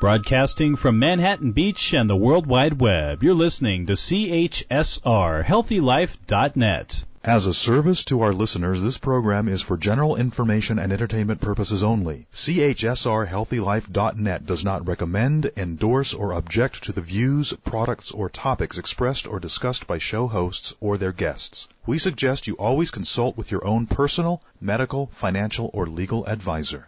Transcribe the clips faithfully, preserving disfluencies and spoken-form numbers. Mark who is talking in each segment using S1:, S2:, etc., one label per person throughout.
S1: Broadcasting from Manhattan Beach and the World Wide Web, you're listening to C H S R Healthy Life dot net.
S2: As a service to our listeners, this program is for general information and entertainment purposes only. C H S R Healthy Life dot net does not recommend, endorse, or object to the views, products, or topics expressed or discussed by show hosts or their guests. We suggest you always consult with your own personal, medical, financial, or legal advisor.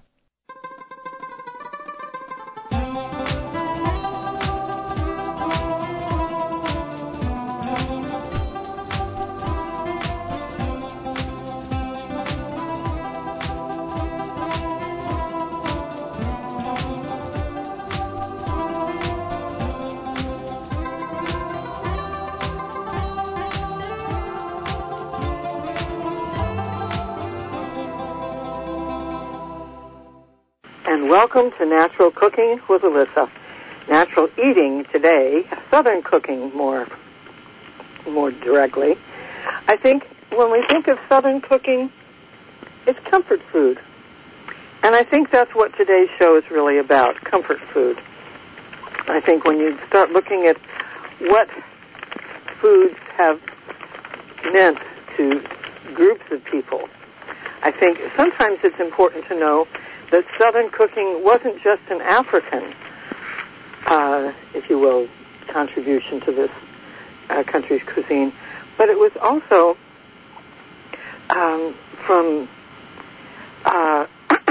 S3: Welcome to Natural Cooking with Alyssa. Natural eating today, Southern cooking more, more directly. I think when we think of Southern cooking, it's comfort food. And I think that's what today's show is really about, comfort food. I think when you start looking at what foods have meant to groups of people, I think sometimes it's important to know that Southern cooking wasn't just an African, uh, if you will, contribution to this uh, country's cuisine, but it was also um, from uh,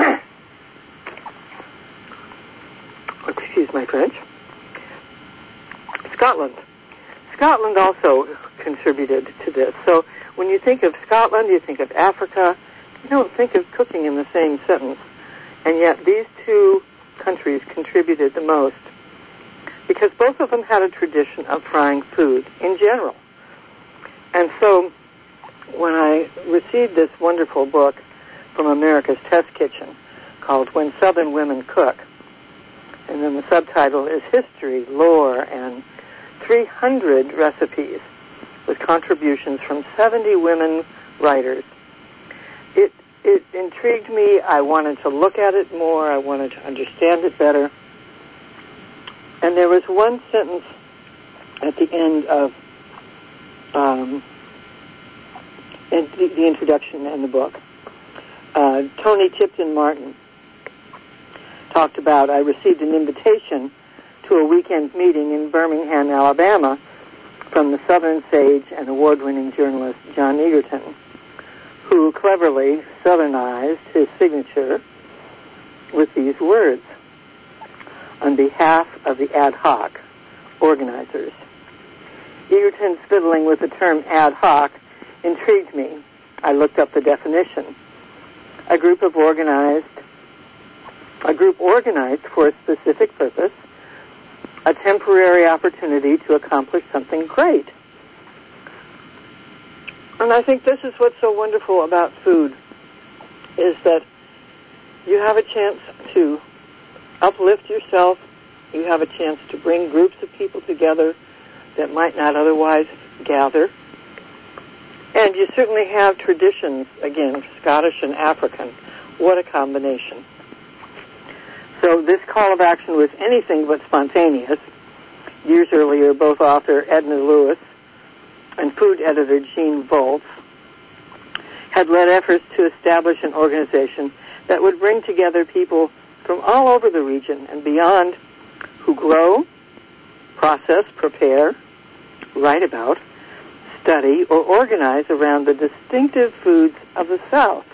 S3: excuse my French, Scotland. Scotland also contributed to this. So when you think of Scotland, you think of Africa. You don't think of cooking in the same sentence. And yet these two countries contributed the most because both of them had a tradition of frying food in general. And so when I received this wonderful book from America's Test Kitchen called When Southern Women Cook, and then the subtitle is History, Lore, and three hundred recipes with contributions from seventy women writers, it It intrigued me. I wanted to look at it more. I wanted to understand it better. And there was one sentence at the end of um, in the, the introduction in the book. Uh, Tony Tipton Martin talked about, I received an invitation to a weekend meeting in Birmingham, Alabama, from the Southern sage and award-winning journalist John Egerton, who cleverly Southernized his signature with these words, on behalf of the ad hoc organizers. Egerton's fiddling with the term ad hoc intrigued me. I looked up the definition. A group of organized, a group organized for a specific purpose, a temporary opportunity to accomplish something great. And I think this is what's so wonderful about food, is that you have a chance to uplift yourself. You have a chance to bring groups of people together that might not otherwise gather. And you certainly have traditions, again, Scottish and African. What a combination. So this call of action was anything but spontaneous. Years earlier, both author Edna Lewis and food editor Gene Volz had led efforts to establish an organization that would bring together people from all over the region and beyond who grow, process, prepare, write about, study, or organize around the distinctive foods of the South.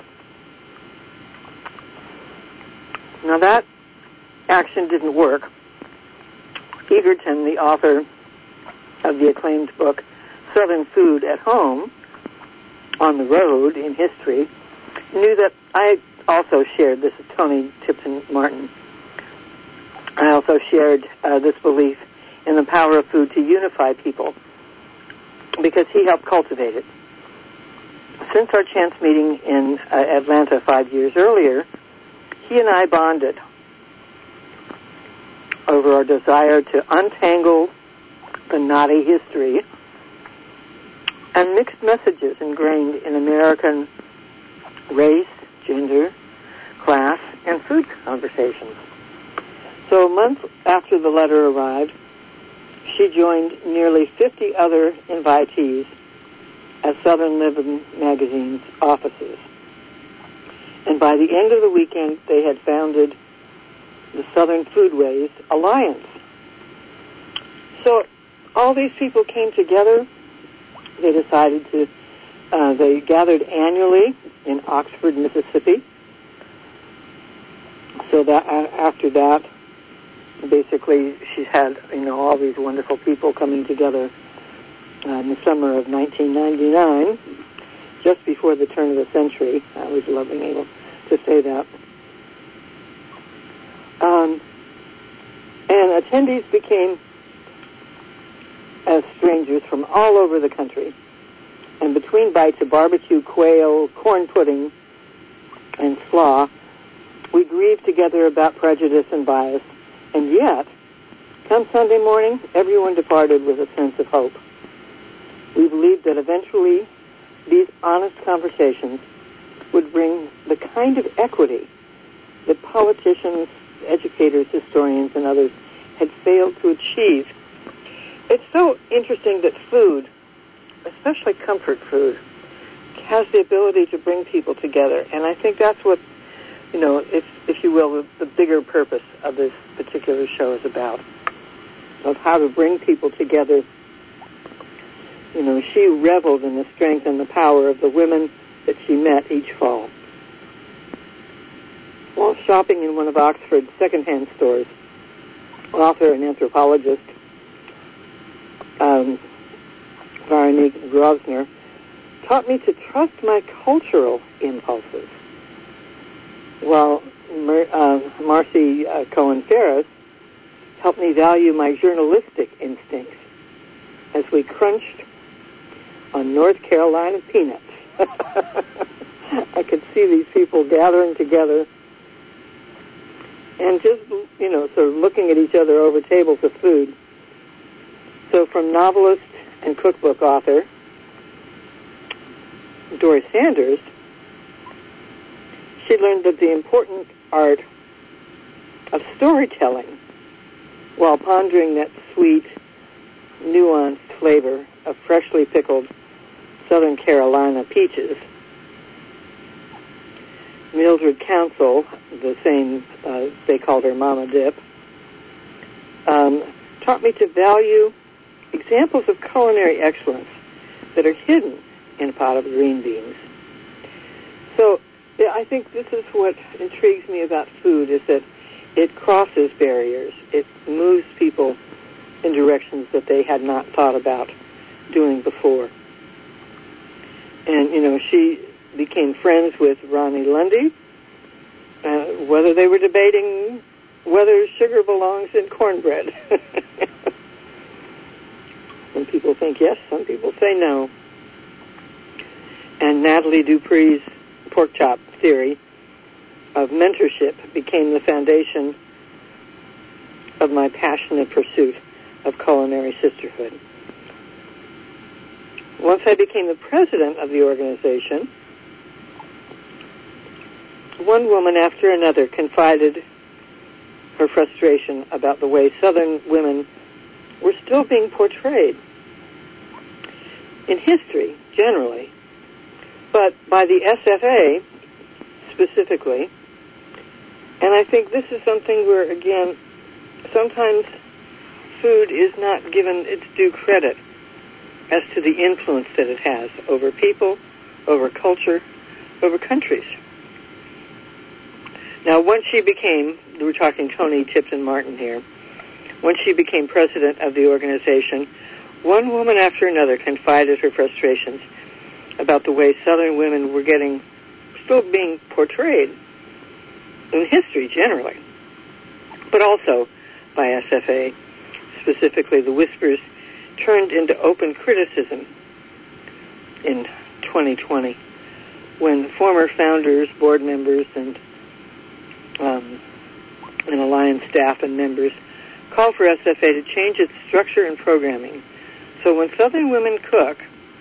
S3: Now that action didn't work. Egerton, the author of the acclaimed book Southern Food at Home, on the road in history, knew that I also shared, this is Tony Tipton Martin, I also shared uh, this belief in the power of food to unify people because he helped cultivate it. Since our chance meeting in uh, Atlanta five years earlier, he and I bonded over our desire to untangle the knotty history and mixed messages ingrained in American race, gender, class, and food conversations. So a month after the letter arrived, she joined nearly fifty other invitees at Southern Living Magazine's offices. And by the end of the weekend, they had founded the Southern Foodways Alliance. So all these people came together. They decided to, uh, they gathered annually in Oxford, Mississippi. So that uh, after that, basically, she's had, you know, all these wonderful people coming together uh, in the summer of nineteen ninety-nine, just before the turn of the century. I always love being able to say that. Um, and attendees became as strangers from all over the country. And between bites of barbecue, quail, corn pudding, and slaw, we grieved together about prejudice and bias. And yet, come Sunday morning, everyone departed with a sense of hope. We believed that eventually these honest conversations would bring the kind of equity that politicians, educators, historians, and others had failed to achieve. It's so interesting that food, especially comfort food, has the ability to bring people together. And I think that's what, you know, if if you will, the, the bigger purpose of this particular show is about, of how to bring people together. You know, she reveled in the strength and the power of the women that she met each fall. While shopping in one of Oxford's secondhand stores, author and anthropologist um, Veronique Grosvenor taught me to trust my cultural impulses, while Mer- uh, Marcy uh, Cohen-Ferris helped me value my journalistic instincts as we crunched on North Carolina peanuts. I could see these people gathering together and just, you know, sort of looking at each other over tables of food. So from novelist and cookbook author Doris Sanders, she learned that the important art of storytelling while pondering that sweet, nuanced flavor of freshly pickled Southern Carolina peaches. Mildred Council, the same, uh, they called her Mama Dip, um, taught me to value examples of culinary excellence that are hidden in a pot of green beans. So yeah, I think this is what intrigues me about food, is that it crosses barriers. It moves people in directions that they had not thought about doing before. And, you know, she became friends with Ronnie Lundy, uh, whether they were debating whether sugar belongs in cornbread. Some people think yes, some people say no. And Natalie Dupree's pork chop theory of mentorship became the foundation of my passionate pursuit of culinary sisterhood. Once I became the president of the organization, one woman after another confided her frustration about the way Southern women were still being portrayed in history generally, but by the S F A specifically. And I think this is something where, again, sometimes food is not given its due credit as to the influence that it has over people, over culture, over countries. Now, once she became, we're talking Toni Tipton Martin here, once she became president of the organization, one woman after another confided her frustrations about the way Southern women were getting, still being portrayed in history generally, but also by S F A. Specifically, the whispers turned into open criticism in twenty twenty when former founders, board members, and um, and Alliance staff and members called for S F A to change its structure and programming. So when Southern women cook,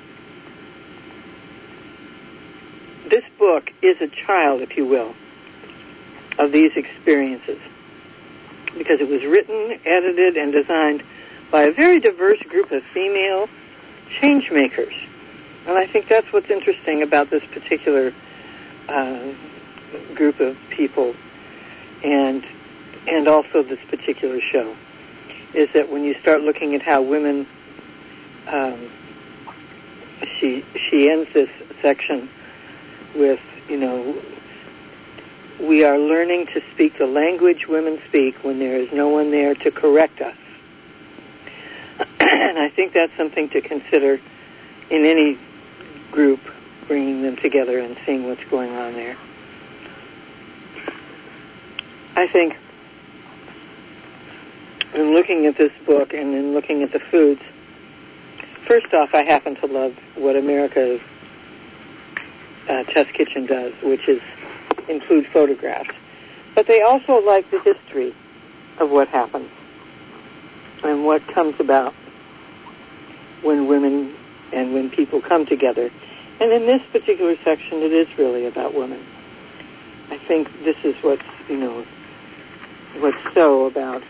S3: this book is a child, if you will, of these experiences. because it was written, edited, and designed by a very diverse group of female change makers. And I think that's what's interesting about this particular uh, group of people, and and also this particular show, is that when you start looking at how women, um, she she ends this section with, you know, we are learning to speak the language women speak when there is no one there to correct us. And I think that's something to consider in any group, bringing them together and seeing what's going on there. I think in looking at this book and in looking at the foods, first off, I happen to love what America's uh, Test Kitchen does, which is include photographs. But they also like the history of what happens and what comes about when women and when people come together. And in this particular section, it is really about women. I think this is what's, you know, what's so about,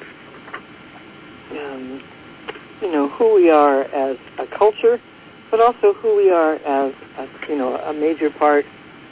S3: um, you know, who we are as a culture, but also who we are as, a, you know, a major part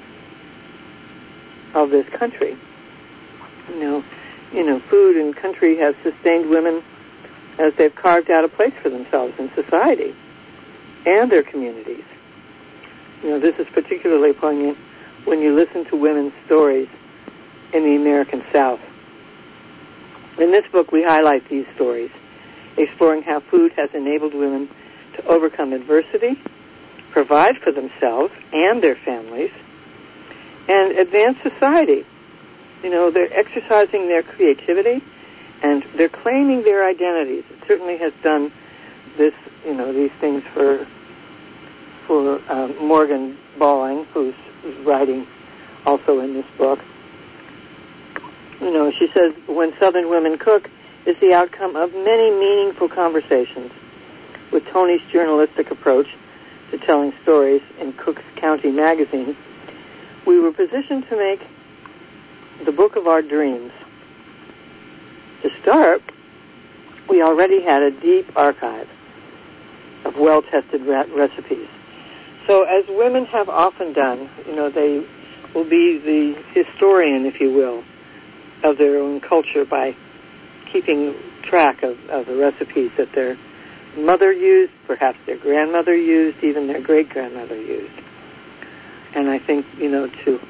S3: of this country. You know, you know, food and country has sustained women as they've carved out a place for themselves in society and their communities. You know, this is particularly poignant when you listen to women's stories in the American South. In this book, we highlight these stories, exploring how food has enabled women to overcome adversity, provide for themselves and their families, and advance society. You know, they're exercising their creativity, and they're claiming their identities. It certainly has done this, you know, these things for for um, Morgan Balling, who's, who's writing also in this book. You know, she says, when Southern women cook is the outcome of many meaningful conversations. With Tony's journalistic approach to telling stories in Cook's County magazine, we were positioned to make the book of our dreams. To start, we already had a deep archive of well-tested re- recipes. So as women have often done, you know, they will be the historian, if you will, of their own culture by keeping track of, of the recipes that their mother used, perhaps their grandmother used, even their great-grandmother used. And I think, you know, to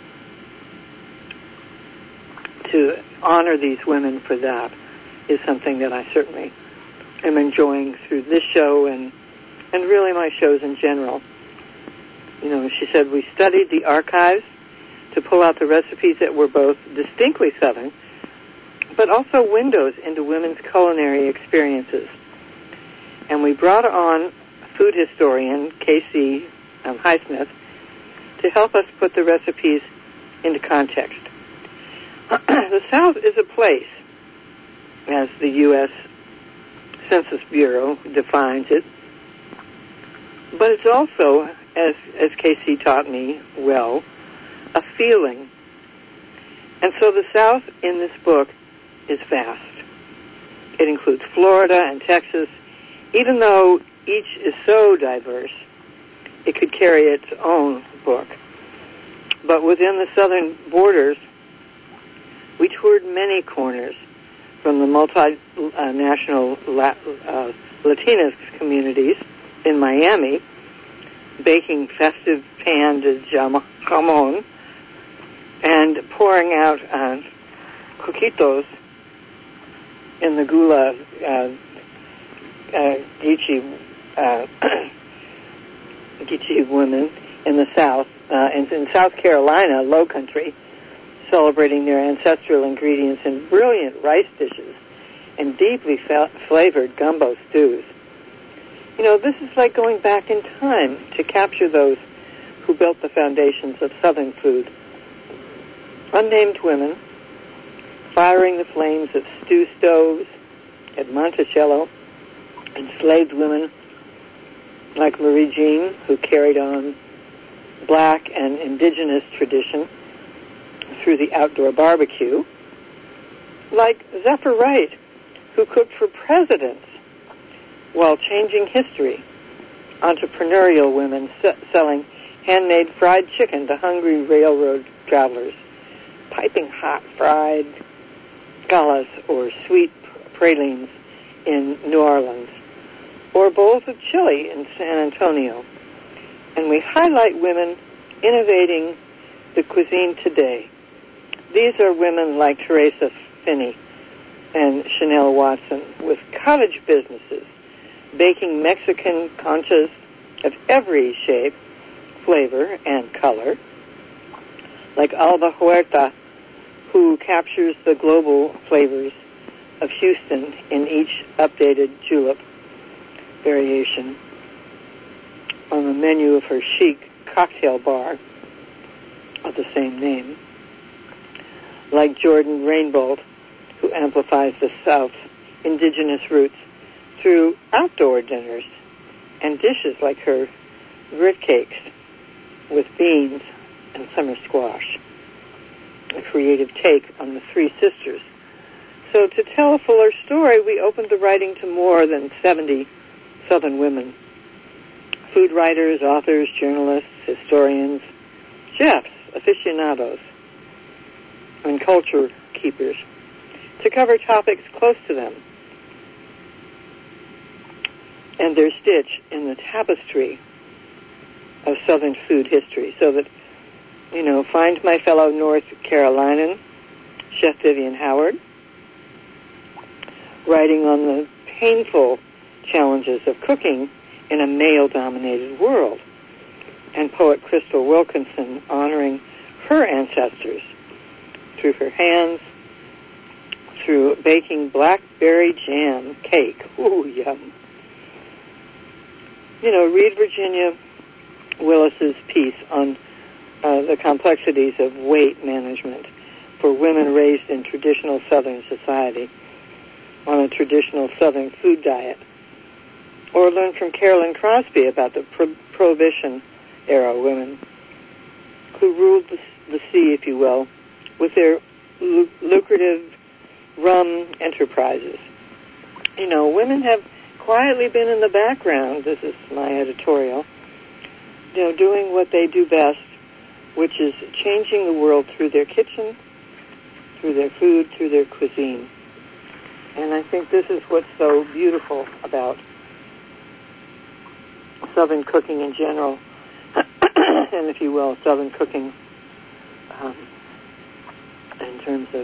S3: to honor these women for that is something that I certainly am enjoying through this show and and really my shows in general. You know, she said, we studied the archives to pull out the recipes that were both distinctly Southern, but also windows into women's culinary experiences. And we brought on food historian K C Um, Highsmith to help us put the recipes into context. The South is a place, as the U S Census Bureau defines it, but it's also, as, as K C taught me well, a feeling. And so the South in this book is vast. It includes Florida and Texas. Even though each is so diverse, it could carry its own book. But within the southern borders, we toured many corners, from the multinational La- uh, Latinx communities in Miami, baking festive pan de jamon, and pouring out uh, coquitos in the Gula uh, uh, Geechee uh, Geechee women in the South, uh, and in South Carolina, Low Country, celebrating their ancestral ingredients in brilliant rice dishes and deeply fa- flavored gumbo stews. You know, this is like going back in time to capture those who built the foundations of Southern food. Unnamed women firing the flames of stew stoves at Monticello, enslaved women like Marie Jean, who carried on black and indigenous tradition through the outdoor barbecue, like Zephyr Wright, who cooked for presidents while changing history. Entrepreneurial women se- selling handmade fried chicken to hungry railroad travelers. Piping hot fried galas or sweet pralines in New Orleans. Or bowls of chili in San Antonio. And we highlight women innovating the cuisine today. These are women like Teresa Finney and Chanel Watson with cottage businesses, baking Mexican conchas of every shape, flavor, and color, like Alba Huerta, who captures the global flavors of Houston in each updated julep variation on the menu of her chic cocktail bar of the same name, like Jordan Rainbolt, who amplifies the South's indigenous roots through outdoor dinners and dishes like her grit cakes with beans and summer squash, a creative take on the Three Sisters. So to tell a fuller story, we opened the writing to more than seventy Southern women, food writers, authors, journalists, historians, chefs, aficionados, and culture keepers, to cover topics close to them and their stitch in the tapestry of Southern food history, so that, you know, find my fellow North Carolinian, Chef Vivian Howard, writing on the painful challenges of cooking in a male-dominated world, and poet Crystal Wilkinson honoring her ancestors through her hands, through baking blackberry jam cake. Ooh, yum. You know, read Virginia Willis's piece on uh, the complexities of weight management for women raised in traditional Southern society on a traditional Southern food diet. Or learn from Carolyn Crosby about the pro- Prohibition-era women who ruled the, the sea, if you will, with their lu- lucrative rum enterprises. You know, women have quietly been in the background, this is my editorial, you know, doing what they do best, which is changing the world through their kitchen, through their food, through their cuisine. And I think this is what's so beautiful about Southern cooking in general, and if you will, Southern cooking um, in terms of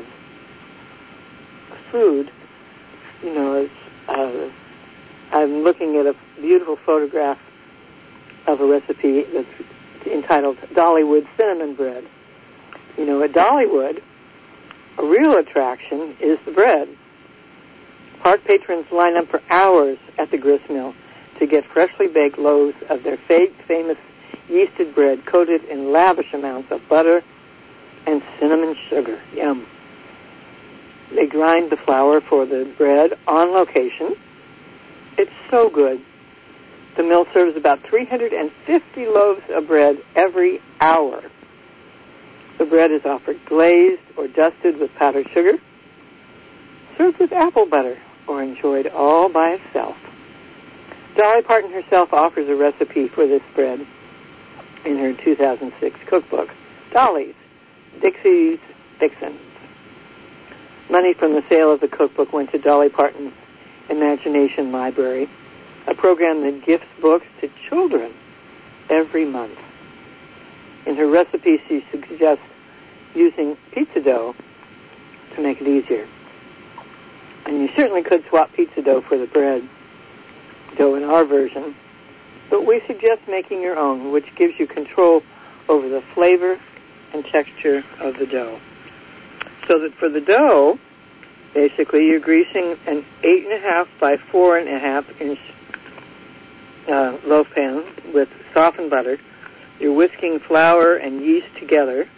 S3: food. You know, it's, uh, I'm looking at a beautiful photograph of a recipe that's entitled Dollywood Cinnamon Bread. You know, at Dollywood, a real attraction is the bread. Park patrons line up for hours at the grist mill to get freshly baked loaves of their famous yeasted bread coated in lavish amounts of butter and cinnamon sugar. Yum. They grind the flour for the bread on location. It's so good. The mill serves about three hundred fifty loaves of bread every hour. The bread is offered glazed or dusted with powdered sugar, served with apple butter, or enjoyed all by itself. Dolly Parton herself offers a recipe for this bread in her two thousand six cookbook, Dolly's Dixie's Fixins. Money from the sale of the cookbook went to Dolly Parton's Imagination Library, a program that gifts books to children every month. In her recipe, she suggests using pizza dough to make it easier. And you certainly could swap pizza dough for the bread dough in our version, but we suggest making your own, which gives you control over the flavor and texture of the dough. So that for the dough, basically you're greasing an eight and a half by four and a half inch uh, loaf pan with softened butter. You're whisking flour and yeast together.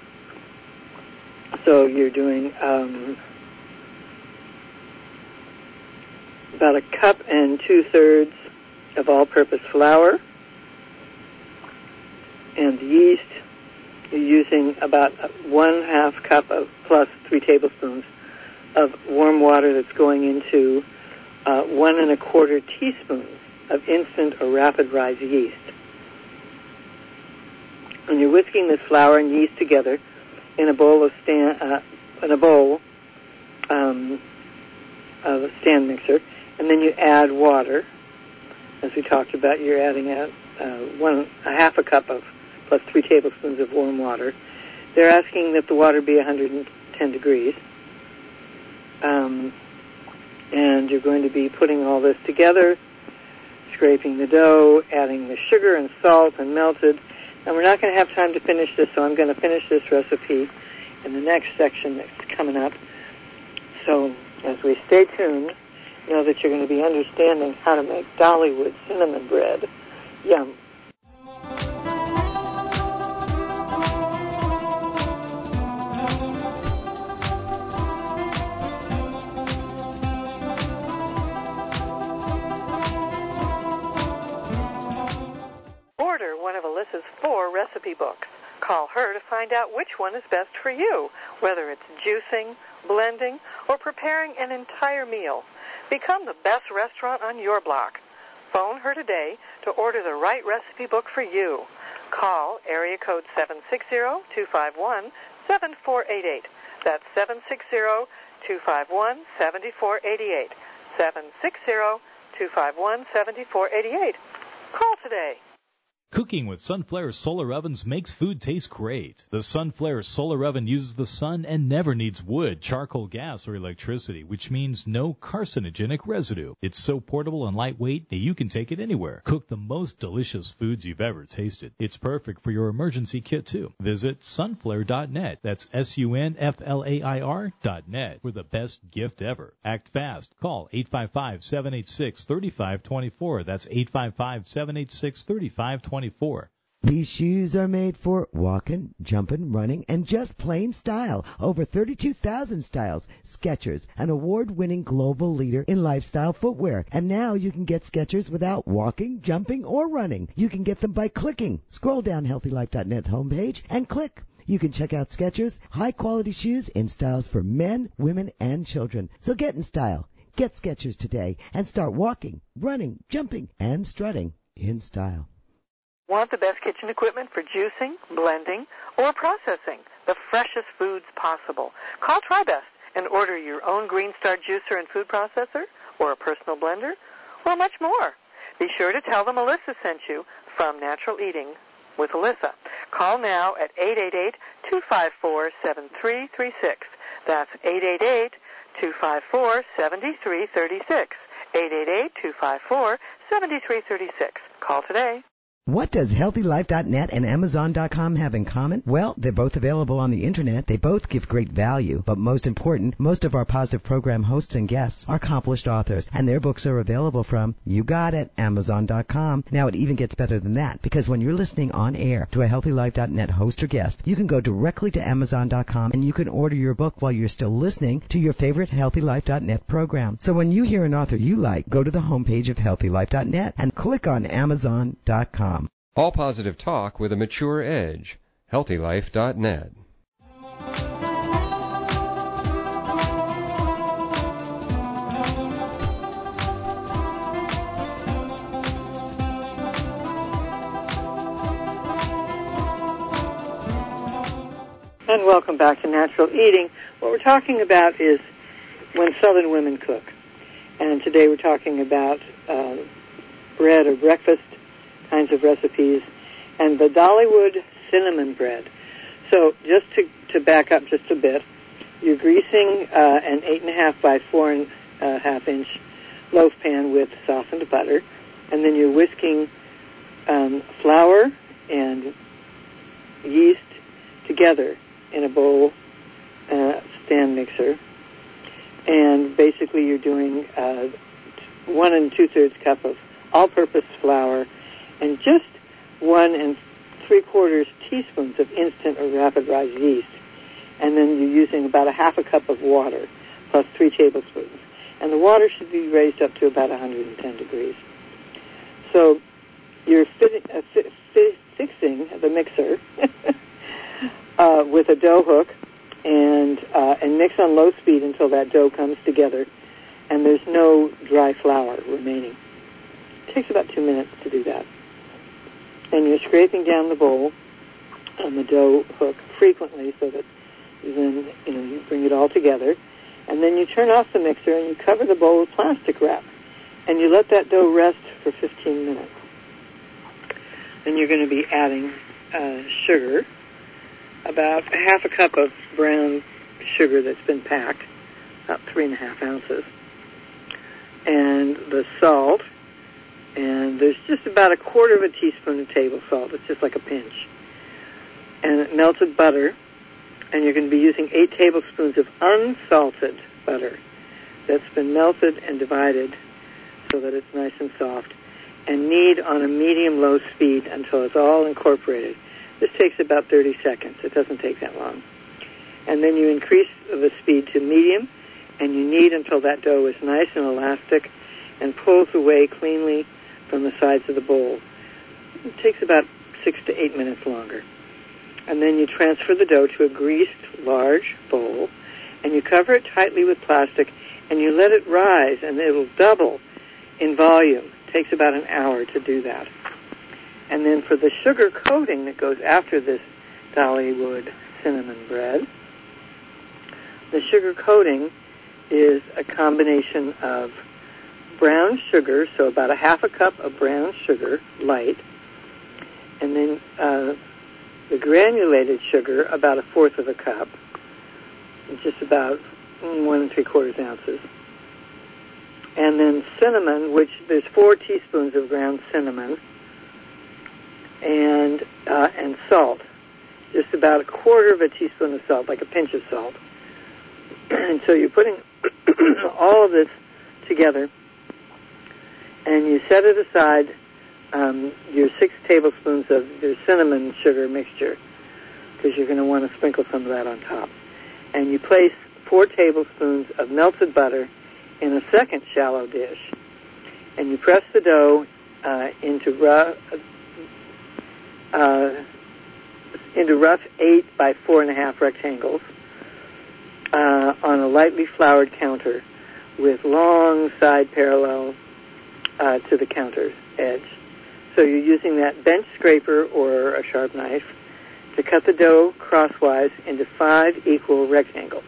S3: So you're doing um, about a cup and two-thirds of all-purpose flour. And the yeast, you're using about one half cup of plus three tablespoons of warm water that's going into uh, one and a quarter teaspoons of instant or rapid rise yeast. And you're whisking this flour and yeast together in a bowl of stand, uh, in a bowl um, of a stand mixer, and then you add water. As we talked about, you're adding a, uh, one a half a cup of plus three tablespoons of warm water. They're asking that the water be one hundred ten degrees, um, and you're going to be putting all this together, scraping the dough, adding the sugar and salt and melted. And we're not going to have time to finish this, so I'm going to finish this recipe in the next section that's coming up. So as we stay tuned, know that you're going to be understanding how to make Dollywood cinnamon bread. Yum. Order one of Alyssa's four recipe books. Call her to find out which one is best for you, whether it's juicing, blending, or preparing an entire meal. Become the best restaurant on your block. Phone her today to order the right recipe book for you. Call area code seven six zero, two five one, seven four eight eight. That's seven six zero, two five one, seven four eight eight. seven six zero, two five one, seven four eight eight. Call today.
S1: Cooking with Sunflare solar ovens makes food taste great. The Sunflare solar oven uses the sun and never needs wood, charcoal, gas, or electricity, which means no carcinogenic residue. It's so portable and lightweight that you can take it anywhere. Cook the most delicious foods you've ever tasted. It's perfect for your emergency kit, too. Visit sunflair dot net. That's S U N F L A I R dot net for the best gift ever. Act fast. Call eight five five, seven eight six, three five two four. That's eight five five, seven eight six, three five two four.
S4: These shoes are made for walking, jumping, running, and just plain style. Over thirty-two thousand styles. Skechers, an award-winning global leader in lifestyle footwear. And now you can get Skechers without walking, jumping, or running. You can get them by clicking. Scroll down healthy life dot net's homepage and click. You can check out Skechers, high-quality shoes in styles for men, women, and children. So get in style. Get Skechers today and start walking, running, jumping, and strutting in style.
S3: Want the best kitchen equipment for juicing, blending, or processing the freshest foods possible? Call TriBest and order your own Green Star juicer and food processor, or a personal blender, or much more. Be sure to tell them Alyssa sent you from Natural Eating with Alyssa. Call now at eight eight eight, two five four, seven three three six. That's eight eight eight, two five four, seven three three six. eight eight eight, two five four, seven three three six. Call today.
S4: What does healthy life dot net and amazon dot com have in common? Well, they're both available on the Internet. They both give great value. But most important, most of our positive program hosts and guests are accomplished authors, and their books are available from, you got it, amazon dot com. Now, it even gets better than that, because when you're listening on air to a healthy life dot net host or guest, you can go directly to amazon dot com and you can order your book while you're still listening to your favorite healthy life dot net program. So when you hear an author you like, go to the homepage of healthy life dot net and click on amazon dot com.
S5: All positive talk with a mature edge. healthy life dot net.
S3: And welcome back to Natural Eating. What we're talking about is when Southern women cook. And today we're talking about uh, bread or breakfast kinds of recipes, and the Dollywood cinnamon bread. So just to, to back up just a bit, you're greasing uh, an eight and a half by four and a half inch loaf pan with softened butter, and then you're whisking um, flour and yeast together in a bowl uh, stand mixer, and basically you're doing uh, one and two-thirds cup of all-purpose flour and just one and three-quarters teaspoons of instant or rapid rise yeast. And then you're using about a half a cup of water plus three tablespoons. And the water should be raised up to about one hundred ten degrees. So you're fitting, uh, fi- fi- fixing the mixer uh, with a dough hook and uh, and mix on low speed until that dough comes together, and there's no dry flour remaining. It takes about two minutes to do that. And you're scraping down the bowl on the dough hook frequently so that then, you know, you bring it all together. And then you turn off the mixer and you cover the bowl with plastic wrap. And you let that dough rest for fifteen minutes. Then you're going to be adding uh, sugar, about a half a cup of brown sugar that's been packed, about three and a half ounces. And the salt, and there's just about a quarter of a teaspoon of table salt. It's just like a pinch. And melted butter, and you're going to be using eight tablespoons of unsalted butter that's been melted and divided so that it's nice and soft, and knead on a medium-low speed until it's all incorporated. This takes about thirty seconds. It doesn't take that long. And then you increase the speed to medium, and you knead until that dough is nice and elastic and pulls away cleanly from the sides of the bowl. It takes about six to eight minutes longer. And then you transfer the dough to a greased large bowl, and you cover it tightly with plastic, and you let it rise, and it'll double in volume. It takes about an hour to do that. And then for the sugar coating that goes after this Dollywood cinnamon bread, the sugar coating is a combination of brown sugar, so about a half a cup of brown sugar, light, and then uh, the granulated sugar, about a fourth of a cup, just about one and three quarters ounces. And then cinnamon, which there's four teaspoons of ground cinnamon, and uh, and salt, just about a quarter of a teaspoon of salt, like a pinch of salt. And so you're putting all of this together, and you set it aside, um, your six tablespoons of your cinnamon sugar mixture, because you're going to want to sprinkle some of that on top. And you place four tablespoons of melted butter in a second shallow dish, and you press the dough uh, into rough, uh, into rough eight by four and a half rectangles uh, on a lightly floured counter with long side parallel uh, to the counter's edge. So you're using that bench scraper or a sharp knife to cut the dough crosswise into five equal rectangles,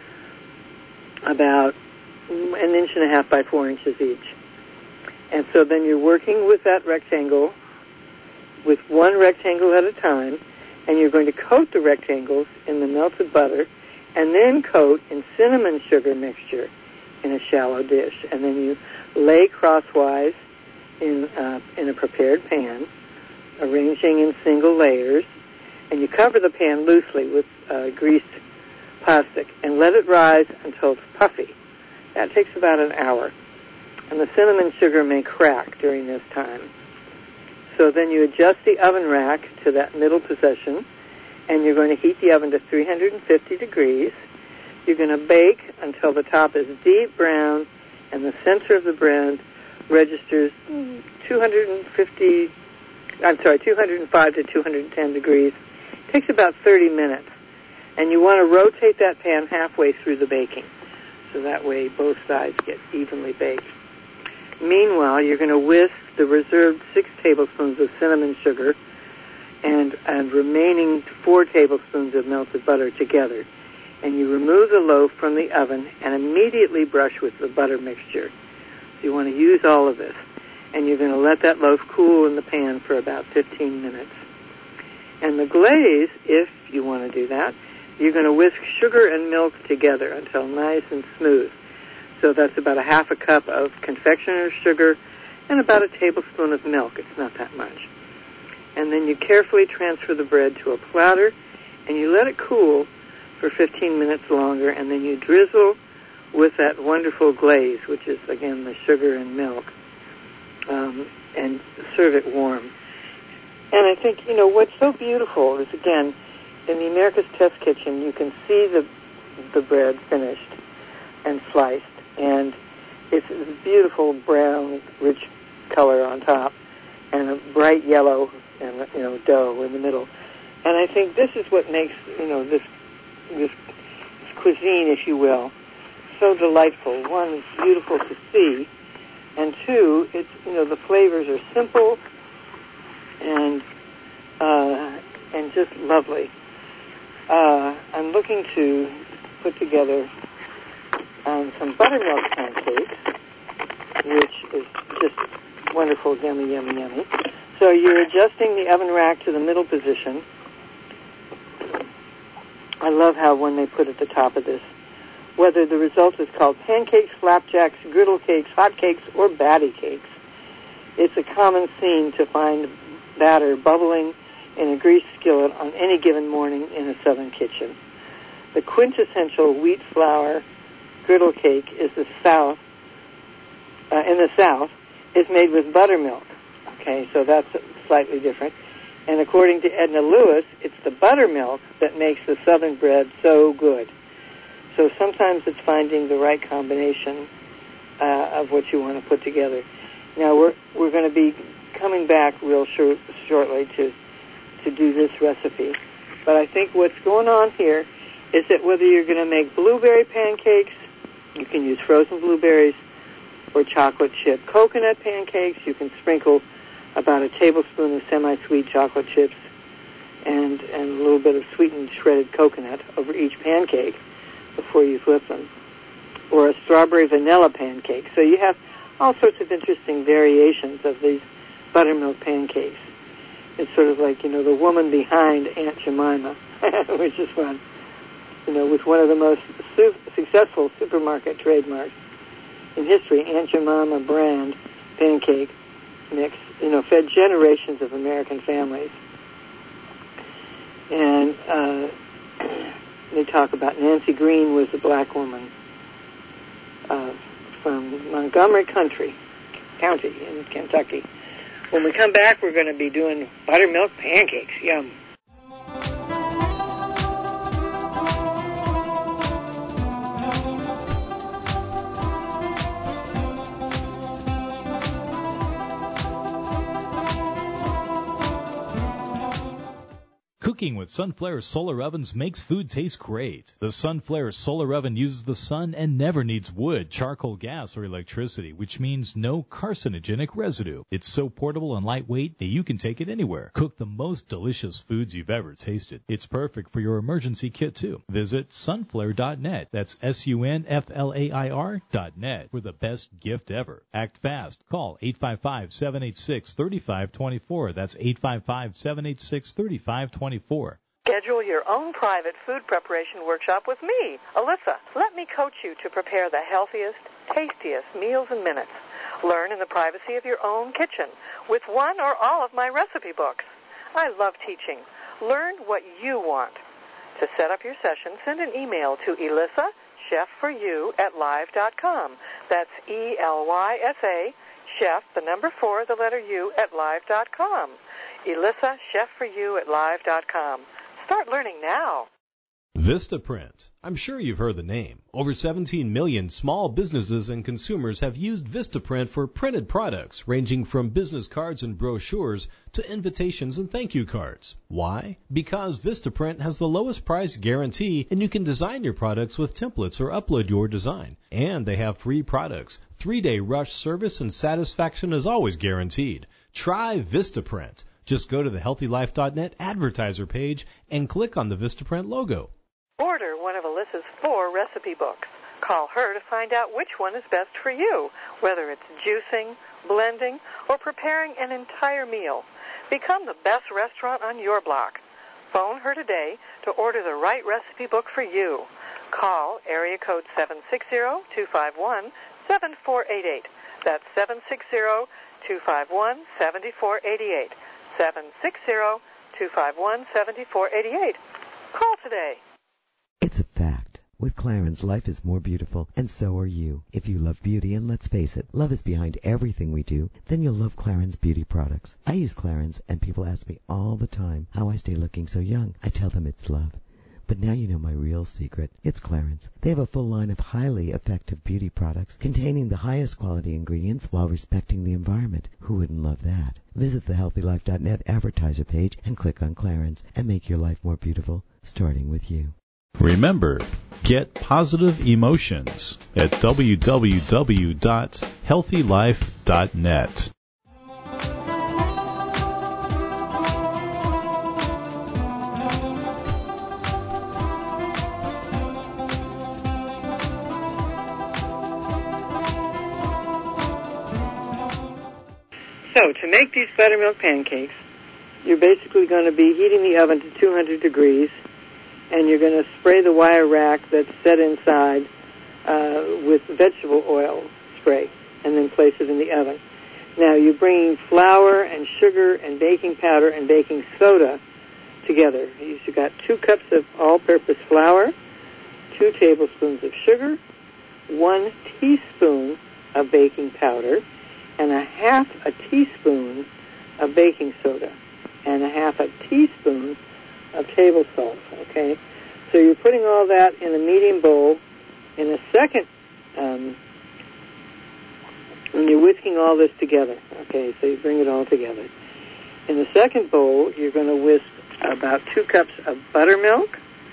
S3: about an inch and a half by four inches each. And so then you're working with that rectangle, with one rectangle at a time, and you're going to coat the rectangles in the melted butter, and then coat in cinnamon sugar mixture in a shallow dish. And then you lay crosswise in uh, in a prepared pan, arranging in single layers, and you cover the pan loosely with uh, greased plastic and let it rise until it's puffy. That takes about an hour. And the cinnamon sugar may crack during this time. So then you adjust the oven rack to that middle position, and you're going to heat the oven to three hundred fifty degrees. You're going to bake until the top is deep brown and the center of the bread registers two hundred fifty, I'm sorry, two hundred five to two hundred ten degrees. It takes about thirty minutes. And you want to rotate that pan halfway through the baking, so that way both sides get evenly baked. Meanwhile, you're going to whisk the reserved six tablespoons of cinnamon sugar and, and remaining four tablespoons of melted butter together. And you remove the loaf from the oven and immediately brush with the butter mixture. So you want to use all of this. And you're going to let that loaf cool in the pan for about fifteen minutes. And the glaze, if you want to do that, you're going to whisk sugar and milk together until nice and smooth. So that's about a half a cup of confectioner's sugar and about a tablespoon of milk. It's not that much. And then you carefully transfer the bread to a platter, and you let it cool for fifteen minutes longer, and then you drizzle with that wonderful glaze, which is, again, the sugar and milk, um, and serve it warm. And I think, you know, what's so beautiful is, again, in the America's Test Kitchen, you can see the the bread finished and sliced, and it's a beautiful brown, rich color on top, and a bright yellow, and you know, dough in the middle. And I think this is what makes, you know, this this cuisine, if you will. So delightful. One, it's beautiful to see, and two, it's, you know, the flavors are simple and uh, and just lovely. Uh, I'm looking to put together um, some buttermilk pancakes, which is just wonderful, yummy, yummy, yummy. So you're adjusting the oven rack to the middle position. I love how when they put at the top of this, whether the result is called pancakes, flapjacks, griddle cakes, hot cakes, or batty cakes, it's a common scene to find batter bubbling in a greased skillet on any given morning in a southern kitchen. The quintessential wheat flour griddle cake is the South, uh, in the South, is made with buttermilk. Okay, so that's slightly different. And according to Edna Lewis, it's the buttermilk that makes the southern bread so good. So sometimes it's finding the right combination uh, of what you want to put together. Now we're we're going to be coming back real short, shortly to to do this recipe. But I think what's going on here is that whether you're going to make blueberry pancakes, you can use frozen blueberries, or chocolate chip coconut pancakes. You can sprinkle about a tablespoon of semi-sweet chocolate chips and, and a little bit of sweetened shredded coconut over each pancake before you flip them. Or a strawberry vanilla pancake. So you have all sorts of interesting variations of these buttermilk pancakes. It's sort of like, you know, the woman behind Aunt Jemima, which is fun. You know, with one of the most su- successful supermarket trademarks in history, Aunt Jemima brand pancake mix, you know, fed generations of American families. And uh, they talk about Nancy Green was a black woman uh, from Montgomery Country, County in Kentucky. When we come back, we're going to be doing buttermilk pancakes. Yum.
S1: Cooking with Sunflare solar ovens makes food taste great. The Sunflare solar oven uses the sun and never needs wood, charcoal, gas, or electricity, which means no carcinogenic residue. It's so portable and lightweight that you can take it anywhere. Cook the most delicious foods you've ever tasted. It's perfect for your emergency kit, too. Visit sunflare dot net. That's S U N F L A I R dot net for the best gift ever. Act fast. Call eight five five, seven eight six, three five two four. That's eight five five, seven eight six, three five two four.
S6: Schedule your own private food preparation workshop with me, Alyssa. Let me coach you to prepare the healthiest, tastiest meals in minutes. Learn in the privacy of your own kitchen with one or all of my recipe books. I love teaching. Learn what you want. To set up your session, send an email to Elyssa, chef for you at live dot com. That's E L Y S A, chef, the number four, the letter U, at live dot com. Elyssa, chef for you at live dot com. Start learning now.
S7: Vistaprint. I'm sure you've heard the name. Over seventeen million small businesses and consumers have used Vistaprint for printed products ranging from business cards and brochures to invitations and thank you cards. Why? Because Vistaprint has the lowest price guarantee, and you can design your products with templates or upload your design. And they have free products. Three-day rush service and satisfaction is always guaranteed. Try Vistaprint. Just go to the healthy life dot net advertiser page and click on the Vistaprint logo.
S6: Order one of Alyssa's four recipe books. Call her to find out which one is best for you, whether it's juicing, blending, or preparing an entire meal. Become the best restaurant on your block. Phone her today to order the right recipe book for you. Call area code seven six zero, two five one, seven four eight eight. That's seven six zero, two five one, seven four eight eight. seven six zero, two five one, seven four eight eight. Call today.
S4: It's a fact. With Clarins, life is more beautiful, and so are you. If you love beauty, and let's face it, love is behind everything we do, then you'll love Clarins beauty products. I use Clarins, and people ask me all the time how I stay looking so young. I tell them it's love. But now you know my real secret. It's Clarins. They have a full line of highly effective beauty products containing the highest quality ingredients while respecting the environment. Who wouldn't love that? Visit the healthy life dot net advertiser page and click on Clarins and make your life more beautiful, starting with you.
S8: Remember,
S1: Get positive emotions at w w w dot healthy life dot net.
S3: So, to make these buttermilk pancakes, you're basically going to be heating the oven to two hundred degrees, and you're going to spray the wire rack that's set inside uh, with vegetable oil spray, and then place it in the oven. Now, you're bringing flour and sugar and baking powder and baking soda together. You've got two cups of all-purpose flour, two tablespoons of sugar, one teaspoon of baking powder, and a half a teaspoon of baking soda, and a half a teaspoon of table salt, okay? So you're putting all that in a medium bowl. In a second, um, and you're whisking all this together, okay? So you bring it all together. In the second bowl, you're going to whisk about two cups of buttermilk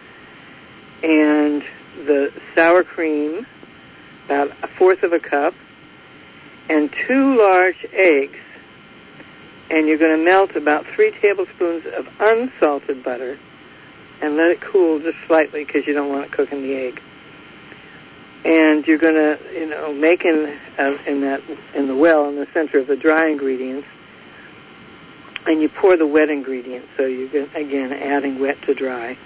S3: and the sour cream, about a fourth of a cup, and two large eggs, and you're going to melt about three tablespoons of unsalted butter and let it cool just slightly because you don't want it cooking the egg. And you're going to, you know, make in uh, in that in the well in the center of the dry ingredients, and you pour the wet ingredients. So you're going, again adding wet to dry,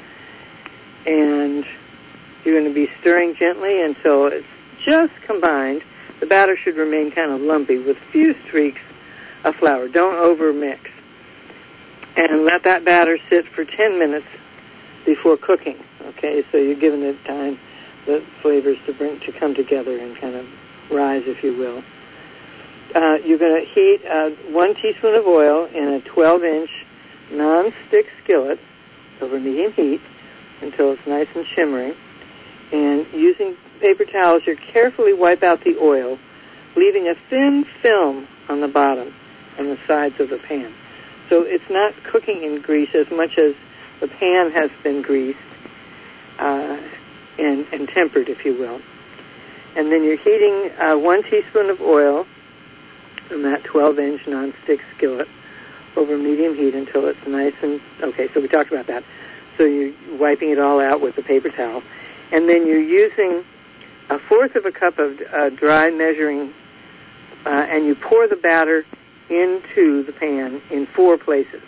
S3: and you're going to be stirring gently until it's just combined. The batter should remain kind of lumpy with a few streaks of flour. Don't over mix. And let that batter sit for ten minutes before cooking. Okay, so you're giving it time, the flavors to bring to come together and kind of rise, if you will. Uh, you're going to heat uh, one teaspoon of oil in a twelve-inch non-stick skillet over medium heat until it's nice and shimmering. And using paper towels, you carefully wipe out the oil, leaving a thin film on the bottom and the sides of the pan. So it's not cooking in grease as much as the pan has been greased uh, and, and tempered, if you will. And then you're heating uh, one teaspoon of oil from that twelve-inch non-stick skillet over medium heat until it's nice and... Okay, so we talked about that. So you're wiping it all out with a paper towel. And then you're using a fourth of a cup of uh, dry measuring, uh, and you pour the batter into the pan in four places.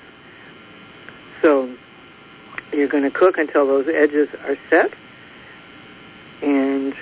S3: So you're going to cook until those edges are set, and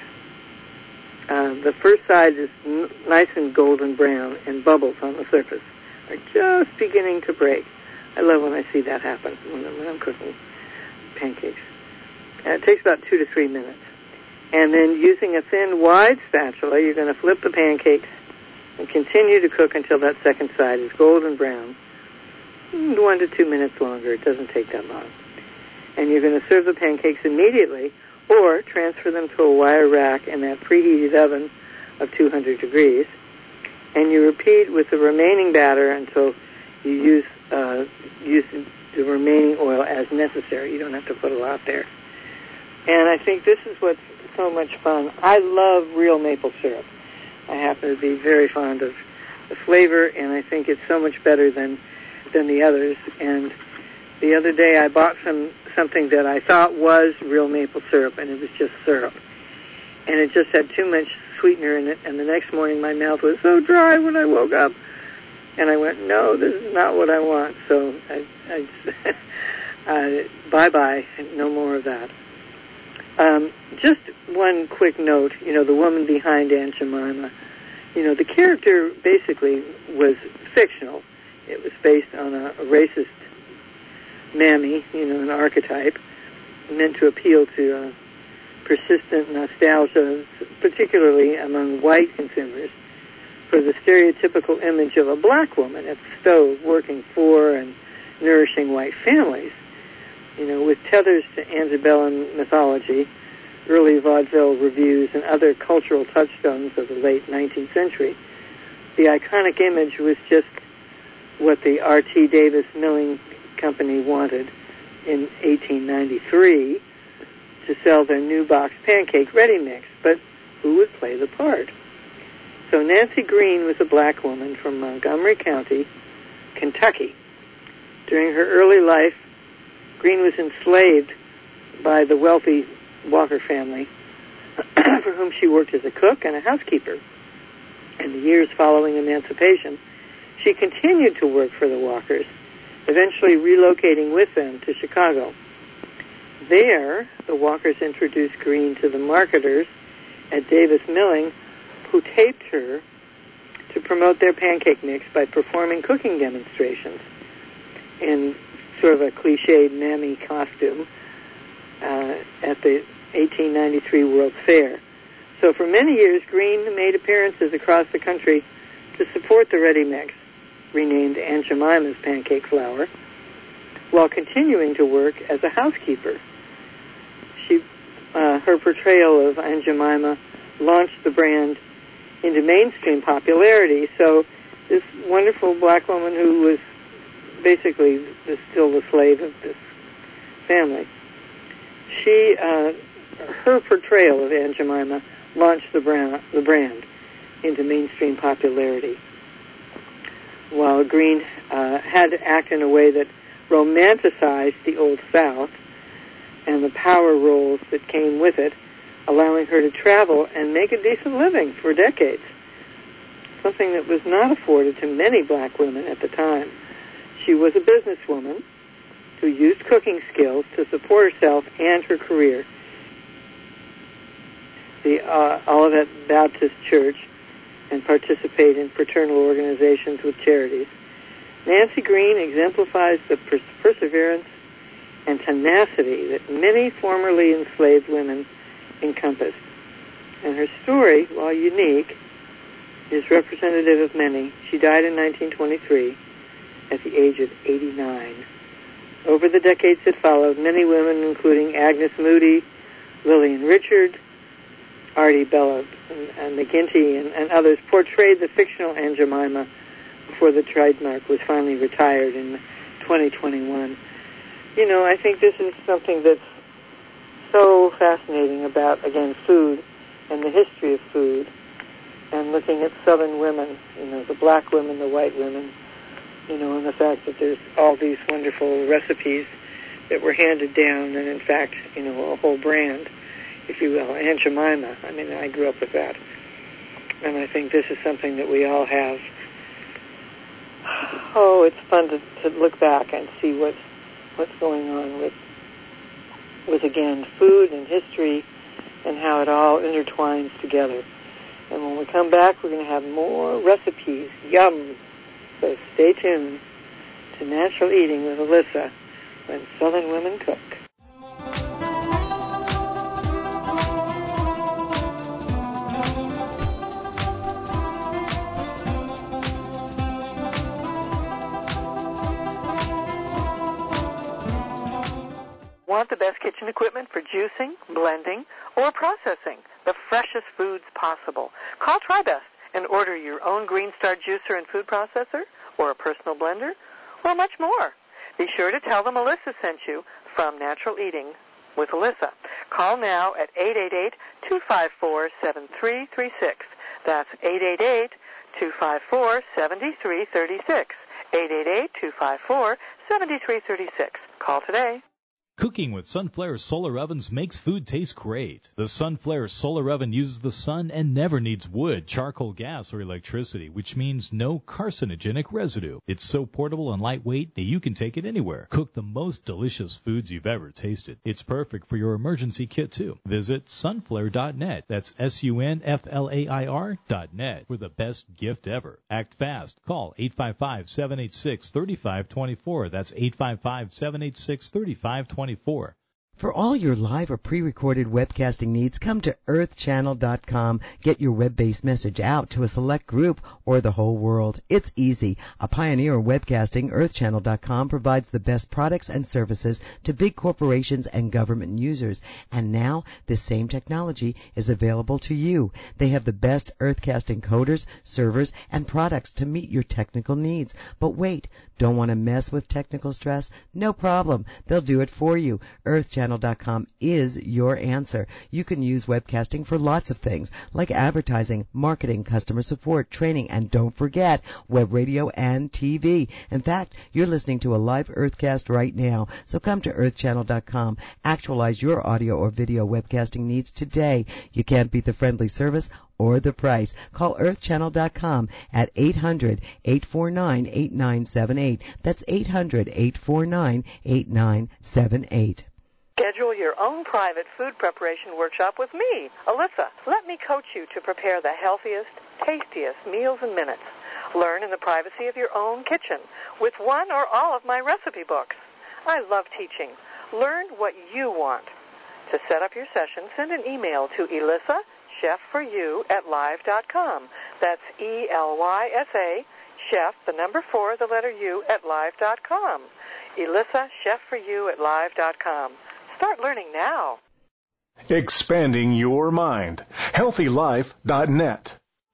S3: uh, the first side is n- nice and golden brown, and bubbles on the surface are just beginning to break. I love when I see that happen when I'm, when I'm cooking pancakes. And it takes about two to three minutes. And then using a thin, wide spatula, you're going to flip the pancakes and continue to cook until that second side is golden brown. One to two minutes longer. It doesn't take that long. And you're going to serve the pancakes immediately or transfer them to a wire rack in that preheated oven of two hundred degrees. And you repeat with the remaining batter until you use, uh, use the remaining oil as necessary. You don't have to put a lot there. And I think this is what's so much fun. I love real maple syrup. I happen to be very fond of the flavor, and I think it's so much better than than the others. And the other day I bought some something that I thought was real maple syrup, and it was just syrup. And it just had too much sweetener in it, and the next morning my mouth was so dry when I woke up. And I went, no, this is not what I want. So I, I uh, bye-bye, no more of that. Um, just one quick note, you know, the woman behind Aunt Jemima, you know, the character basically was fictional. It was based on a, a racist mammy, you know, an archetype, meant to appeal to uh, persistent nostalgia, particularly among white consumers, for the stereotypical image of a black woman at the stove working for and nourishing white families. You know, with tethers to antebellum mythology, early vaudeville reviews, and other cultural touchstones of the late nineteenth century, the iconic image was just what the R T Davis Milling Company wanted in eighteen ninety-three, to sell their new box pancake ready mix, but who would play the part? So Nancy Green was a black woman from Montgomery County, Kentucky. During her early life, Green was enslaved by the wealthy Walker family, for whom she worked as a cook and a housekeeper. In the years following emancipation, she continued to work for the Walkers, eventually relocating with them to Chicago. There, the Walkers introduced Green to the marketers at Davis Milling, who taped her to promote their pancake mix by performing cooking demonstrations in sort of a cliched mammy costume uh, at the eighteen ninety-three World's Fair. So for many years, Green made appearances across the country to support the ready mix, renamed Aunt Jemima's pancake flour, while continuing to work as a housekeeper. She, uh, her portrayal of Aunt Jemima launched the brand into mainstream popularity. So this wonderful black woman who was basically the, still the slave of this family, she, uh, her portrayal of Aunt Jemima launched the brand, the brand into mainstream popularity, while Green uh, had to act in a way that romanticized the Old South and the power roles that came with it, allowing her to travel and make a decent living for decades, something that was not afforded to many black women at the time. She was a businesswoman who used cooking skills to support herself and her career. The uh, Olivet Baptist Church and participate in fraternal organizations with charities. Nancy Green exemplifies the pers- perseverance and tenacity that many formerly enslaved women encompassed. And her story, while unique, is representative of many. She died in nineteen twenty-three at the age of eighty-nine. Over the decades that followed, many women, including Agnes Moody, Lillian Richard, Artie Bella and, and McGinty and, and others, portrayed the fictional Aunt Jemima before the trademark was finally retired in twenty twenty-one. You know, I think this is something that's so fascinating about, again, food and the history of food, and looking at Southern women, you know, the black women, the white women, you know, and the fact that there's all these wonderful recipes that were handed down, and in fact, you know, a whole brand, if you will, Aunt Jemima. I mean, I grew up with that. And I think this is something that we all have. Oh, it's fun to, to look back and see what what's going on with, with, again, food and history and how it all intertwines together. And when we come back, we're going to have more recipes. Yum! So stay tuned to Natural Eating with Alyssa when Southern Women Cook.
S6: Want the best kitchen equipment for juicing, blending, or processing the freshest foods possible? Call TriBest and order your own Green Star juicer and food processor, or a personal blender, or much more. Be sure to tell them Alyssa sent you from Natural Eating with Alyssa. Call now at eight eight eight, two five four, seven three three six. That's eight eight eight, two five four, seven three three six. eight eight eight, two five four, seven three three six. Call today.
S1: Cooking with Sunflare solar ovens makes food taste great. The Sunflare solar oven uses the sun and never needs wood, charcoal, gas, or electricity, which means no carcinogenic residue. It's so portable and lightweight that you can take it anywhere. Cook the most delicious foods you've ever tasted. It's perfect for your emergency kit, too. Visit sunflare dot net. That's S U N F L A I R dot net for the best gift ever. Act fast. Call eight five five, seven eight six, three five two four. That's eight five five, seven eight six, three five two four.
S4: For all your live or pre-recorded webcasting needs, come to earth channel dot com. Get your web-based message out to a select group or the whole world. It's easy. A pioneer in webcasting, earth channel dot com provides the best products and services to big corporations and government users. And now, this same technology is available to you. They have the best Earthcast encoders, servers, and products to meet your technical needs. But wait, don't want to mess with technical stress? No problem. They'll do it for you. earth channel channel dot com is your answer. You can use webcasting for lots of things, like advertising, marketing, customer support, training, and don't forget, web radio and T V. In fact, you're listening to a live Earthcast right now, so come to earth channel dot com. Actualize your audio or video webcasting needs today. You can't beat the friendly service or the price. Call earth channel dot com at eight hundred, eight four nine, eight nine seven eight. That's eight hundred, eight four nine, eight nine seven eight.
S6: Schedule your own private food preparation workshop with me, Alyssa. Let me coach you to prepare the healthiest, tastiest meals in minutes. Learn in the privacy of your own kitchen with one or all of my recipe books. I love teaching. Learn what you want. To set up your session, send an email to Elissa, chef for you at live dot com. That's E L Y S A, chef, the number four, the letter U, at live dot com. Elissa, chef for you at live dot com. Start learning now.
S8: Expanding your mind. healthy life dot net.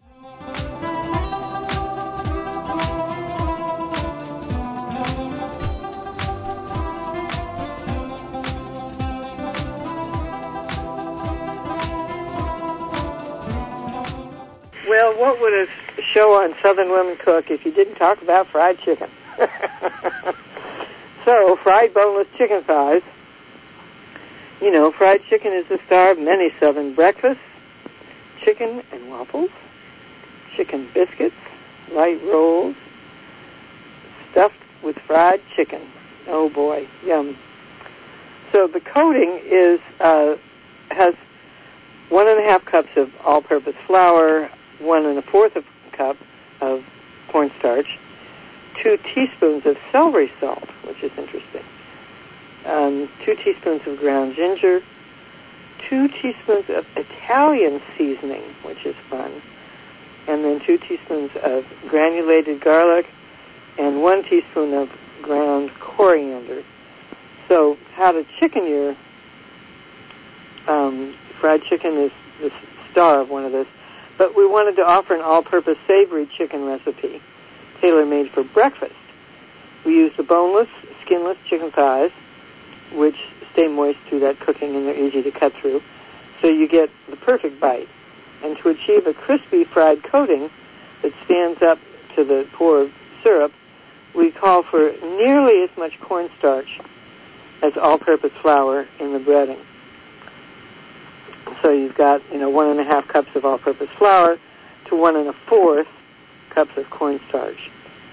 S3: Well, what would a show on Southern Women Cook if you didn't talk about fried chicken? So, fried boneless chicken thighs. You know, fried chicken is the star of many Southern breakfasts. Chicken and waffles, chicken biscuits, light rolls, stuffed with fried chicken. Oh boy, yum. So the coating is uh, has one and a half cups of all-purpose flour, one and a fourth of a cup of cornstarch, two teaspoons of celery salt, which is interesting, um, two teaspoons of ground ginger, two teaspoons of Italian seasoning, which is fun, and then two teaspoons of granulated garlic, and one teaspoon of ground coriander. So how to chicken your um, fried chicken is the star of one of this. But we wanted to offer an all-purpose savory chicken recipe, tailor-made for breakfast. We use the boneless, skinless chicken thighs, which stay moist through that cooking, and they're easy to cut through. So you get the perfect bite. And to achieve a crispy fried coating that stands up to the pour of syrup, we call for nearly as much cornstarch as all-purpose flour in the breading. So you've got, you know, one and a half cups of all-purpose flour to one and a fourth cups of cornstarch.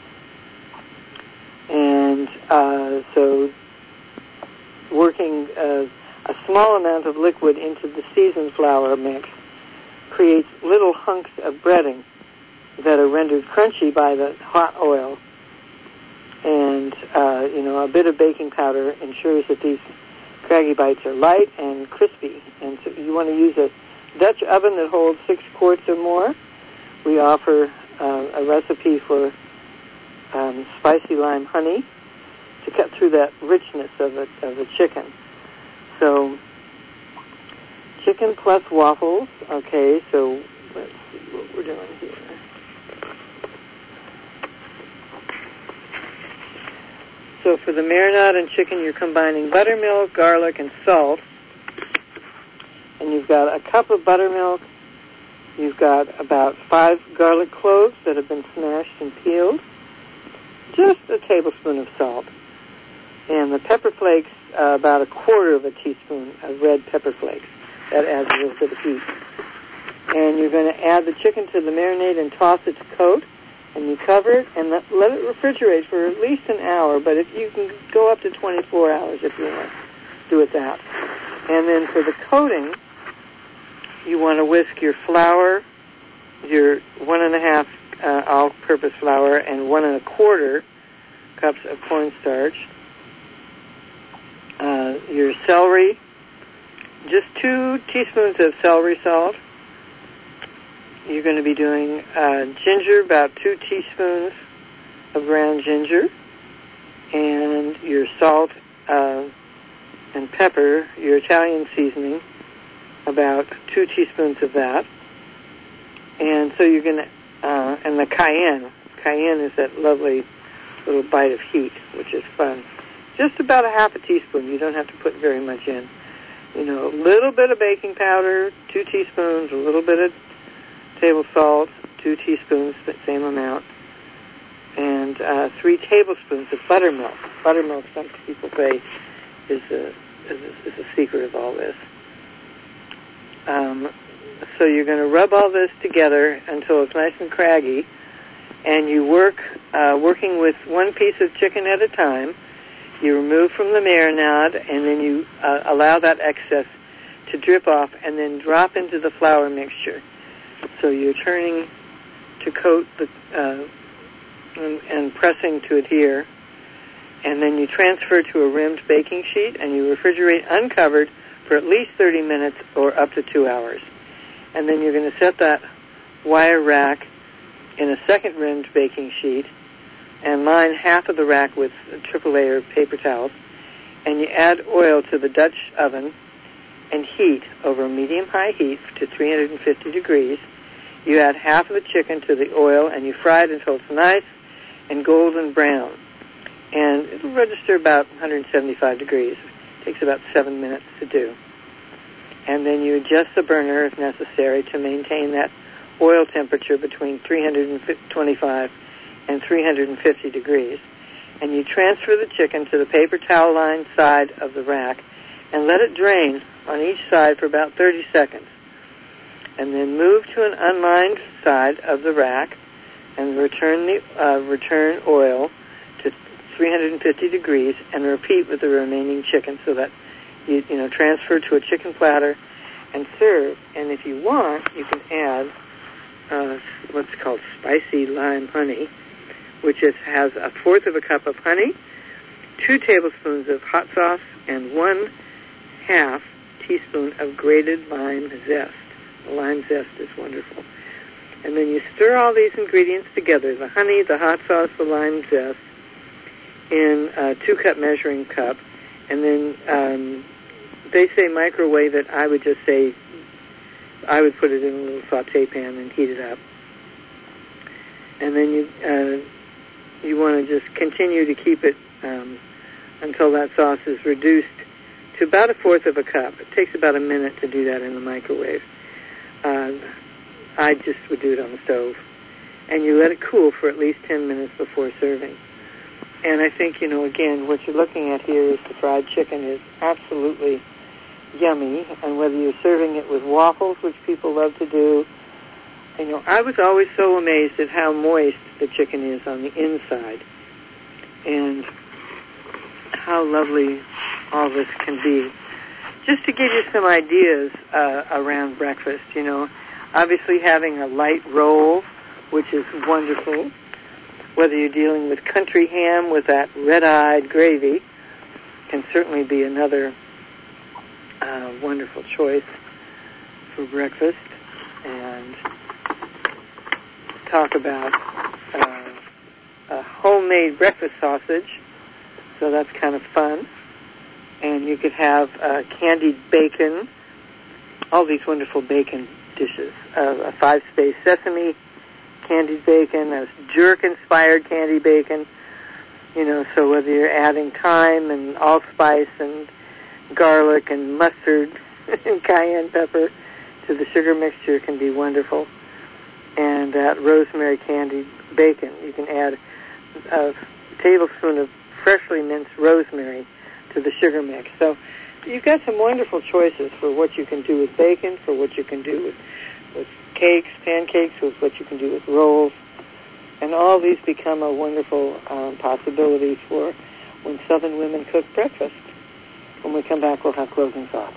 S3: And uh, so working uh, a small amount of liquid into the seasoned flour mix creates little hunks of breading that are rendered crunchy by the hot oil. And, uh, you know, a bit of baking powder ensures that these craggy bites are light and crispy. And so you want to use a Dutch oven that holds six quarts or more. We offer uh, a recipe for um, spicy lime honey to cut through that richness of the, of the chicken. So chicken plus waffles. Okay, so let's see what we're doing here. So for the marinade and chicken, you're combining buttermilk, garlic, and salt. And you've got a cup of buttermilk. You've got about five garlic cloves that have been smashed and peeled. Just a tablespoon of salt. And the pepper flakes, uh, about a quarter of a teaspoon of red pepper flakes. That adds a little bit of heat. And you're going to add the chicken to the marinade and toss it to coat. And you cover it and let it refrigerate for at least an hour, but if you can go up to twenty-four hours if you want, do it that. And then for the coating, you want to whisk your flour, your one and a half uh, all-purpose flour, and one and a quarter cups of cornstarch, uh, your celery, just two teaspoons of celery salt. You're going to be doing uh, ginger, about two teaspoons of ground ginger, and your salt uh, and pepper, your Italian seasoning, about two teaspoons of that. And so you're going to, uh, and the cayenne. Cayenne is that lovely little bite of heat, which is fun. just about a half a teaspoon. You don't have to put very much in. You know, a little bit of baking powder, two teaspoons, a little bit of table salt, two teaspoons, the same amount, and uh, three tablespoons of buttermilk. Buttermilk, some people say, is a, is a, is a secret of all this. Um, so you're going to rub all this together until it's nice and craggy, and you work, uh, working with one piece of chicken at a time. You remove from the marinade, and then you uh, allow that excess to drip off, and then drop into the flour mixture. So you're turning to coat the uh, and, and pressing to adhere, and then you transfer to a rimmed baking sheet, and you refrigerate uncovered for at least thirty minutes or up to two hours. And then you're going to set that wire rack in a second rimmed baking sheet and line half of the rack with a triple layer of paper towels, and you add oil to the Dutch oven and heat over medium-high heat to three hundred fifty degrees. You add half of the chicken to the oil, and you fry it until it's nice and golden brown. And it'll register about one hundred seventy-five degrees. It takes about seven minutes to do. And then you adjust the burner if necessary to maintain that oil temperature between three hundred twenty-five and three hundred fifty degrees. And you transfer the chicken to the paper towel lined side of the rack and let it drain on each side for about thirty seconds. And then move to an unlined side of the rack and return the uh, return oil to three hundred fifty degrees and repeat with the remaining chicken so that you, you know, transfer to a chicken platter and serve. And if you want, you can add uh, what's called spicy lime honey, which is, has a fourth of a cup of honey, two tablespoons of hot sauce, and one half teaspoon of grated lime zest. The lime zest is wonderful. And then you stir all these ingredients together, the honey, the hot sauce, the lime zest, in a two-cup measuring cup. And then um, they say microwave it. I would just say I would put it in a little saute pan and heat it up. And then you uh, you want to just continue to keep it um, until that sauce is reduced to about a fourth of a cup. It takes about a minute to do that in the microwave. Uh, I just would do it on the stove. And you let it cool for at least ten minutes before serving. And I think, you know, again, what you're looking at here is the fried chicken is absolutely yummy. And whether you're serving it with waffles, which people love to do, you know, I was always so amazed at how moist the chicken is on the inside and how lovely all this can be. Just to give you some ideas uh, around breakfast, you know, obviously having a light roll, which is wonderful, whether you're dealing with country ham with that red-eyed gravy, can certainly be another uh, wonderful choice for breakfast. And talk about uh, a homemade breakfast sausage, so that's kind of fun. And you could have uh, candied bacon, all these wonderful bacon dishes, uh, a five-space sesame candied bacon, a jerk-inspired candied bacon, you know, so whether you're adding thyme and allspice and garlic and mustard and cayenne pepper to the sugar mixture can be wonderful. And that rosemary candied bacon, you can add a tablespoon of freshly minced rosemary to the sugar mix. So you've got some wonderful choices for what you can do with bacon, for what you can do with, with cakes, pancakes, with what you can do with rolls. And all these become a wonderful um, possibility for when Southern women cook breakfast. When we come back, we'll have closing thoughts.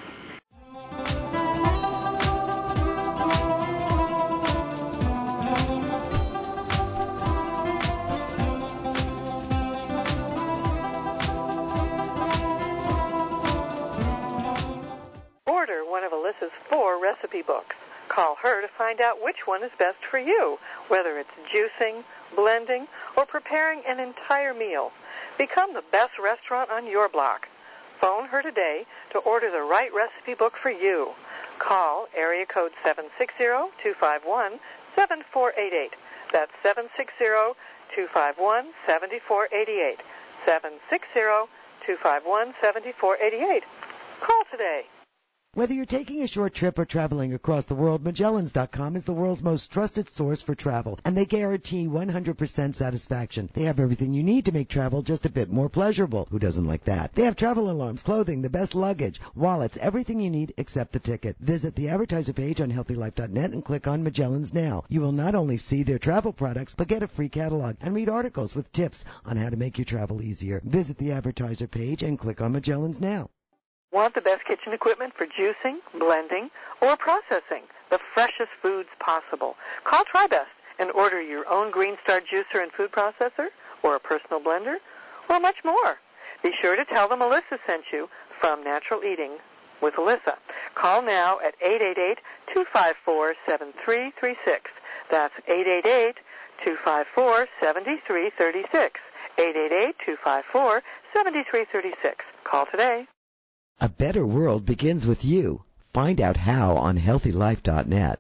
S6: Order one of Alyssa's four recipe books. Call her to find out which one is best for you, whether it's juicing, blending, or preparing an entire meal. Become the best restaurant on your block. Phone her today to order the right recipe book for you. Call area code seven six zero, two five one, seven four eight eight. That's seven six zero, two five one, seven four eight eight. seven six zero, two five one, seven four eight eight. Call today.
S4: Whether you're taking a short trip or traveling across the world, Magellans dot com is the world's most trusted source for travel, and they guarantee one hundred percent satisfaction. They have everything you need to make travel just a bit more pleasurable. Who doesn't like that? They have travel alarms, clothing, the best luggage, wallets, everything you need except the ticket. Visit the advertiser page on healthy life dot net and click on Magellans Now. You will not only see their travel products, but get a free catalog and read articles with tips on how to make your travel easier. Visit the advertiser page and click on Magellans Now.
S6: Want the best kitchen equipment for juicing, blending, or processing the freshest foods possible? Call TriBest and order your own Green Star juicer and food processor, or a personal blender, or much more. Be sure to tell them Alyssa sent you from Natural Eating with Alyssa. Call now at eight eight eight, two five four, seven three three six. That's eight eight eight, two five four, seven three three six. eight eight eight, two five four, seven three three six. Call today.
S4: A better world begins with you. Find out how on healthy life dot net.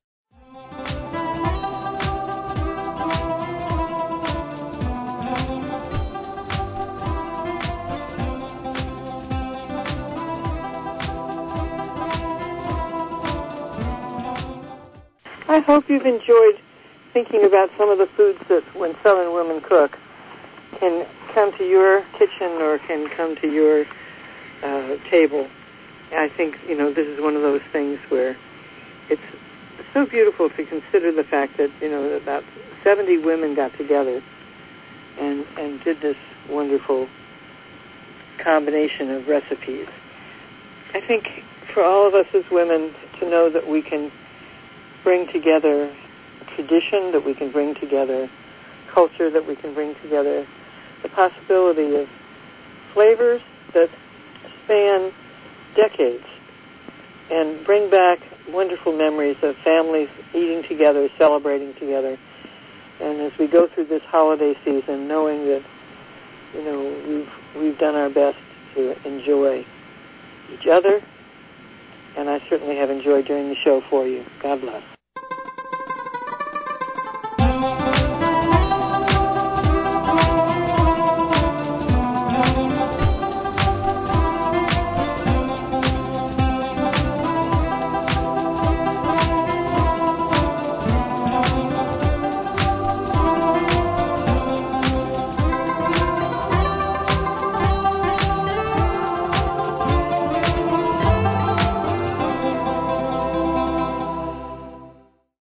S3: I hope you've enjoyed thinking about some of the foods that, when Southern women cook, can come to your kitchen or can come to your uh, table. I think, you know, this is one of those things where it's so beautiful to consider the fact that, you know, about seventy women got together and, and did this wonderful combination of recipes. I think for all of us as women to know that we can bring together tradition, that we can bring together culture, that we can bring together the possibility of flavors that span decades and bring back wonderful memories of families eating together, celebrating together. And as we go through this holiday season, knowing that, you know, we've we've done our best to enjoy each other, and I certainly have enjoyed doing the show for you. God bless.